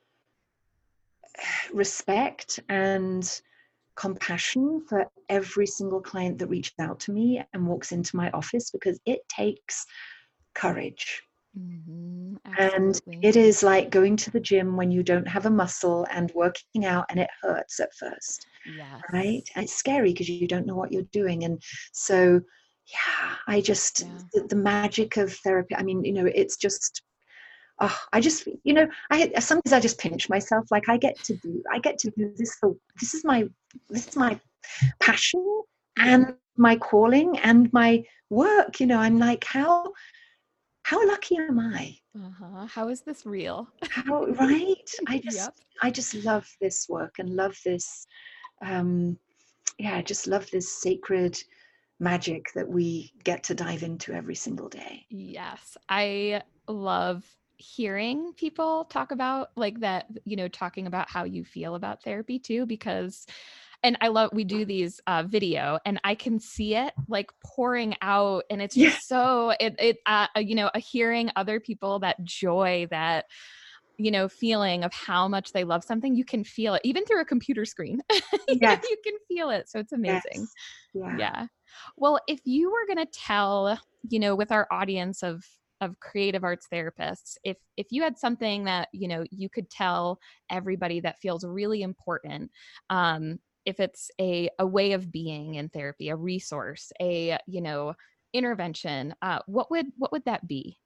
respect and compassion for every single client that reaches out to me and walks into my office, because it takes courage. Mm-hmm, and it is like going to the gym when you don't have a muscle and working out and it hurts at first. Yes. Right? And it's scary because you don't know what you're doing. And so, yeah, I just, yeah. The, the magic of therapy, I mean, you know, it's just, oh, I just, you know, I sometimes I just pinch myself. Like I get to do, I get to do this for, this is my, this is my passion and my calling and my work. You know, I'm like, how, how lucky am I? Uh-huh. How is this real? How, right? I just, yep. I just love this work and love this, um, yeah, I just love this sacred magic that we get to dive into every single day. Yes. I love hearing people talk about like that, you know, talking about how you feel about therapy too, because, and I love, we do these uh, video and I can see it like pouring out and it's just yeah. so, it, it uh, you know, a hearing other people, that joy, that, you know, feeling of how much they love something, you can feel it even through a computer screen. Yes. You can feel it. So it's amazing. Yes. Yeah. Yeah. Well, if you were going to tell, you know, with our audience of of creative arts therapists, if if you had something that, you know, you could tell everybody that feels really important, um, if it's a a way of being in therapy, a resource, a, you know, intervention, uh, what would what would that be?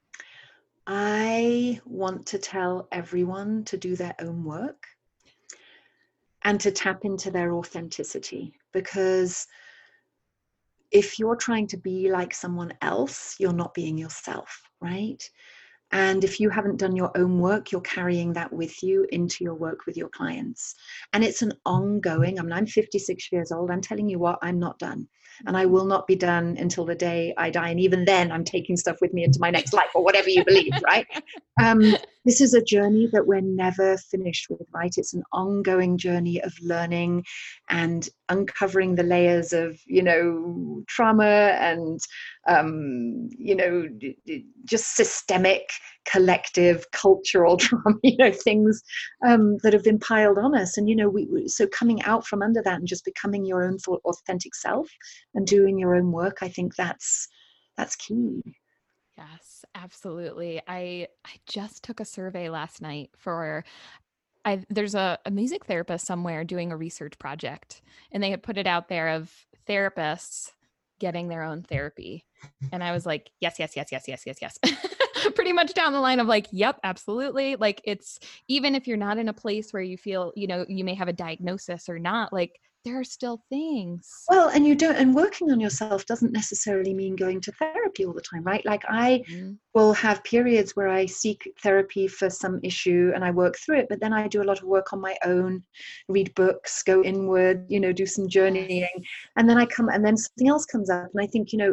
I want to tell everyone to do their own work and to tap into their authenticity, because if you're trying to be like someone else, you're not being yourself, right? And if you haven't done your own work, you're carrying that with you into your work with your clients. And it's an ongoing, I mean, I'm fifty-six years old. I'm telling you what, I'm not done. And I will not be done until the day I die. And even then, I'm taking stuff with me into my next life, or whatever you believe, right? Um, this is a journey that we're never finished with, right? It's an ongoing journey of learning and uncovering the layers of, you know, trauma and, um, you know, just systemic, collective, cultural trauma, you know, things um, that have been piled on us. And, you know, we, we so coming out from under that and just becoming your own authentic self and doing your own work, I think that's that's key. Yes, absolutely. I I just took a survey last night for I there's a, a music therapist somewhere doing a research project, and they had put it out there of therapists getting their own therapy. And I was like, yes, yes, yes, yes, yes, yes, yes. Pretty much down the line of like, yep, absolutely. Like it's, even if you're not in a place where you feel, you know, you may have a diagnosis or not, like there are still things. Well, and you don't, and working on yourself doesn't necessarily mean going to therapy all the time, right? Like I mm-hmm. will have periods where I seek therapy for some issue and I work through it, but then I do a lot of work on my own, read books, go inward, you know, do some journeying. Yes. And then I come, and then something else comes up. And I think, you know,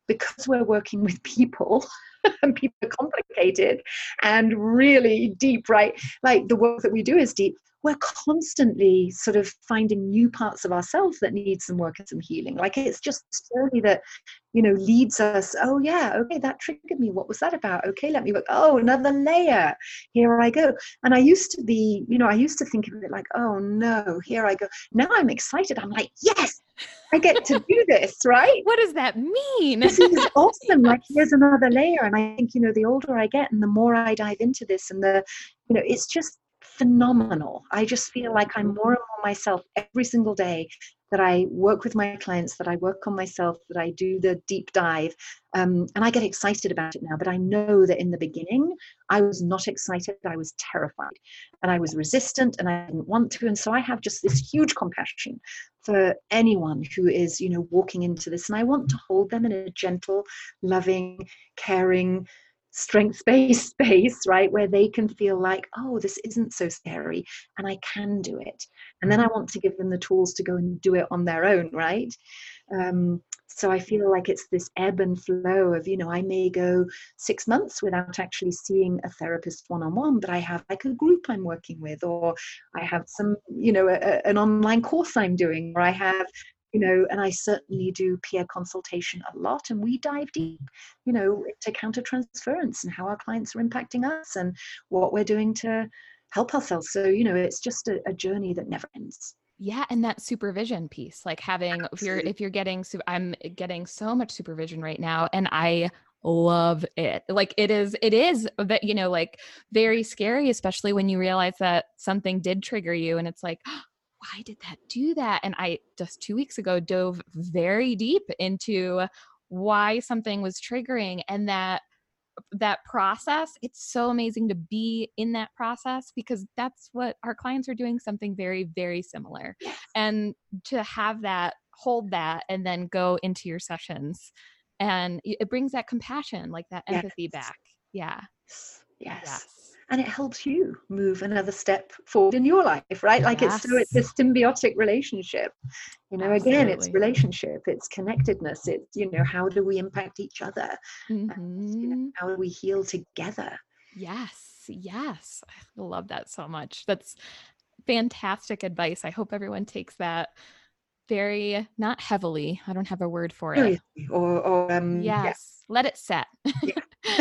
because we're working with people and people are complicated and really deep, right? Like the work that we do is deep. We're constantly sort of finding new parts of ourselves that need some work and some healing. Like it's just a journey that, you know, leads us, oh yeah, okay, that triggered me. What was that about? Okay, let me look. Oh, another layer. Here I go. And I used to be, you know, I used to think of it like, oh no, here I go. Now I'm excited. I'm like, yes, I get to do this, right? What does that mean? This is awesome. Like here's another layer. And I think, you know, the older I get and the more I dive into this and the, you know, it's just phenomenal. I just feel like I'm more and more myself every single day that I work with my clients, that I work on myself, that I do the deep dive. Um, and I get excited about it now. But I know that in the beginning, I was not excited. I was terrified and I was resistant and I didn't want to. And so I have just this huge compassion for anyone who is, you know, walking into this. And I want to hold them in a gentle, loving, caring, strength-based space, right, where they can feel like, oh, this isn't so scary and I can do it. And then I want to give them the tools to go and do it on their own, right? Um, so I feel like it's this ebb and flow of, you know, I may go six months without actually seeing a therapist one-on-one, but I have like a group I'm working with, or I have some, you know, a, a, an online course I'm doing, or I have, you know, and I certainly do peer consultation a lot, and we dive deep, you know, into countertransference and how our clients are impacting us and what we're doing to help ourselves. So, you know, it's just a, a journey that never ends. Yeah. And that supervision piece, like having, if you're, if you're getting, I'm getting so much supervision right now and I love it. Like it is, it is that, you know, like very scary, especially when you realize that something did trigger you and it's like, why did that do that? And I just two weeks ago dove very deep into why something was triggering, and that that process, it's so amazing to be in that process because that's what our clients are doing, something very, very similar. And to have that, hold that, and then go into your sessions, and it brings that compassion, like that empathy yes. back. Yeah. Yes. yes. And it helps you move another step forward in your life, right? Like yes. it's so it's this symbiotic relationship. You know, Absolutely. Again, it's relationship, it's connectedness, it's, you know, how do we impact each other? Mm-hmm. And, you know, how do we heal together? Yes, yes. I love that so much. That's fantastic advice. I hope everyone takes that very, not heavily. I don't have a word for it. Or, or um, yes, yeah. Let it set. Yeah.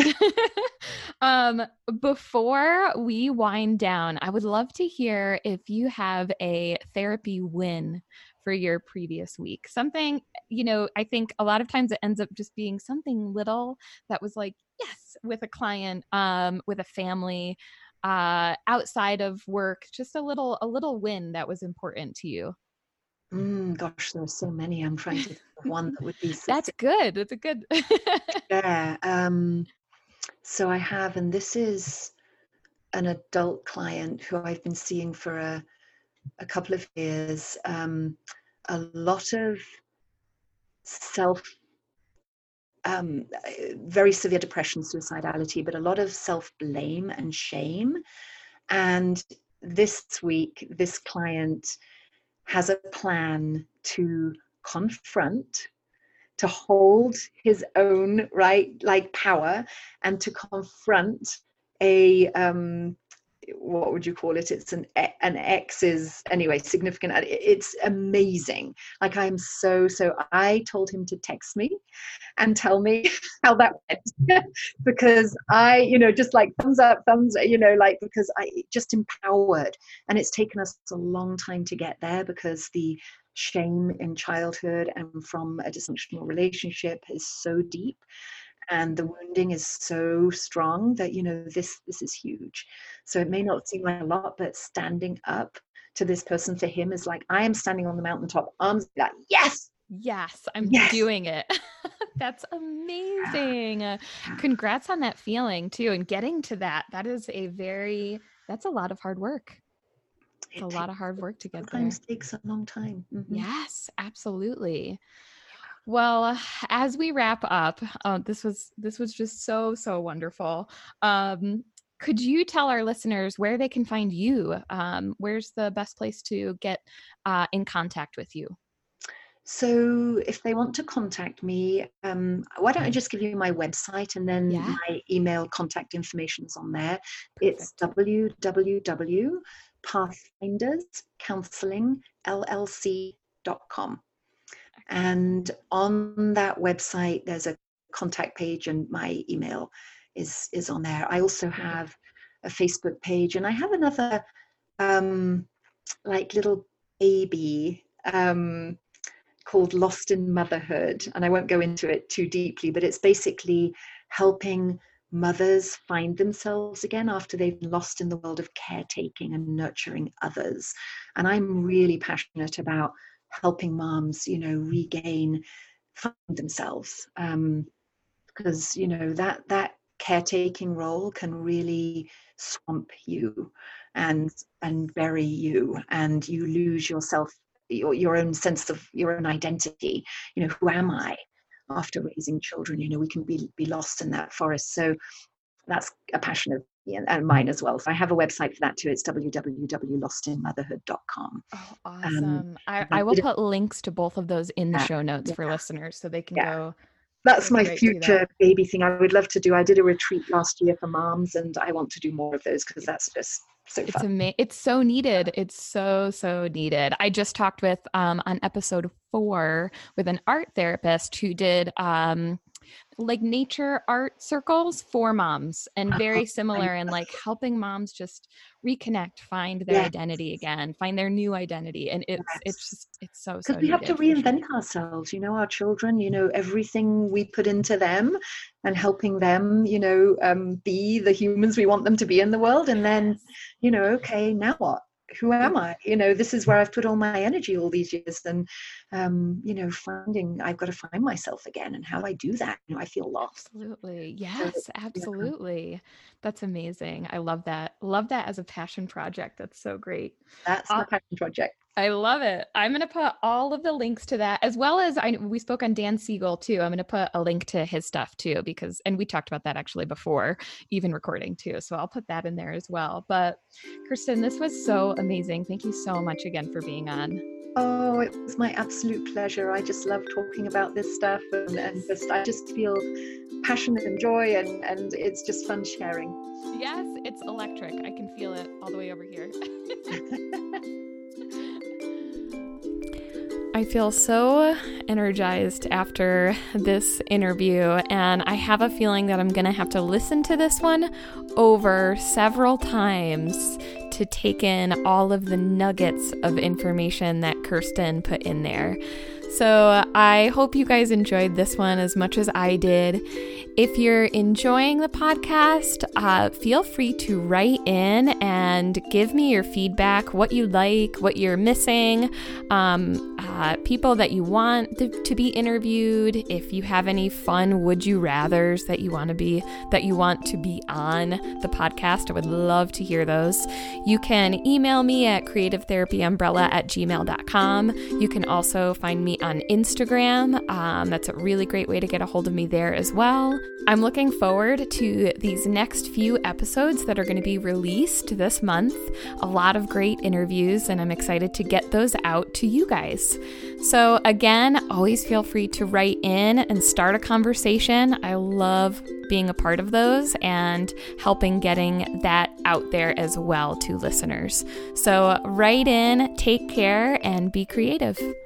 um, before we wind down, I would love to hear if you have a therapy win for your previous week. Something, you know, I think a lot of times it ends up just being something little that was like, yes, with a client, um, with a family, uh, outside of work, just a little, a little win that was important to you. Mm, gosh, there's so many. I'm trying to think of one that would be. That's good. That's a good. yeah. Um, so I have, and this is an adult client who I've been seeing for a, a couple of years. Um, a lot of self, um, very severe depression, suicidality, but a lot of self-blame and shame. And this week, this client has a plan to confront, to hold his own, right, like power, and to confront a, um, what would you call it? It's an an ex is anyway significant. It's amazing. Like I'm so so. I told him to text me and tell me how that went because I, you know, just like thumbs up, thumbs, you know, like because I just empowered, and it's taken us a long time to get there because the shame in childhood and from a dysfunctional relationship is so deep. And the wounding is so strong that, you know, this this is huge. So it may not seem like a lot, but standing up to this person for him is like, I am standing on the mountaintop, arms like, yes, yes, I'm yes. doing it. That's amazing. Congrats on that feeling too. And getting to that, that is a very, that's a lot of hard work. It's it a lot of hard work to get sometimes there. Takes a long time. Mm-hmm. Yes, absolutely. Well, as we wrap up, uh, this was this was just so, so wonderful. Um, could you tell our listeners where they can find you? Um, where's the best place to get uh, in contact with you? So if they want to contact me, um, why don't I just give you my website, and then Yeah. my email contact information is on there. It's w w w dot pathfinders counseling l l c dot com. And on that website, there's a contact page, and my email is, is on there. I also have a Facebook page, and I have another um, like little baby um, called Lost in Motherhood. And I won't go into it too deeply, but it's basically helping mothers find themselves again after they've been lost in the world of caretaking and nurturing others. And I'm really passionate about helping moms, you know, regain, find themselves. Um, because, you know, that, that caretaking role can really swamp you and, and bury you, and you lose yourself, your, your own sense of your own identity. You know, who am I after raising children? You know, we can be, be lost in that forest. So that's a passion of and mine as well. So I have a website for that too. It's w w w dot lost in motherhood dot com. Oh, awesome. Um, I, I I will put links to both of those in the yeah, show notes yeah, for listeners so they can yeah. go. That's my right future baby thing. I would love to do. I did a retreat last year for moms, and I want to do more of those because that's just so it's fun. Ama- it's so needed. It's so, so needed. I just talked with, um, on episode four with an art therapist who did, um, like nature art circles for moms, and very similar, and like helping moms just reconnect, find their yes. identity again, find their new identity. And it's, yes. it's just, it's so, so because we have to reinvent sure. ourselves, you know, our children, you know, everything we put into them and helping them, you know, um, be the humans we want them to be in the world. And then, you know, okay, now what? Who am I? You know, this is where I've put all my energy all these years. And, um, you know, finding, I've got to find myself again. And how do I do that? You know, I feel lost. Absolutely. Yes, so, absolutely. Yeah. That's amazing. I love that. Love that as a passion project. That's so great. That's uh, my passion project. I love it. I'm going to put all of the links to that, as well as I, we spoke on Dan Siegel too. I'm going to put a link to his stuff too, because, and we talked about that actually before even recording too. So I'll put that in there as well. But Kirsten, this was so amazing. Thank you so much again for being on. Oh, it was my absolute pleasure. I just love talking about this stuff, and, and just, I just feel passion and joy, and, and it's just fun sharing. Yes, it's electric. I can feel it all the way over here. I feel so energized after this interview, and I have a feeling that I'm going to have to listen to this one over several times to take in all of the nuggets of information that Kirsten put in there. So I hope you guys enjoyed this one as much as I did. If you're enjoying the podcast, uh, feel free to write in and give me your feedback, what you like, what you're missing, um, uh, people that you want to, to be interviewed. If you have any fun would you rathers that you want to be that you want to be on the podcast, I would love to hear those. You can email me at creative therapy umbrella at gmail dot com. You can also find me on Instagram. Um, that's a really great way to get a hold of me there as well. I'm looking forward to these next few episodes that are going to be released this month. A lot of great interviews, and I'm excited to get those out to you guys. So again, always feel free to write in and start a conversation. I love being a part of those and helping getting that out there as well to listeners. So write in, take care, and be creative.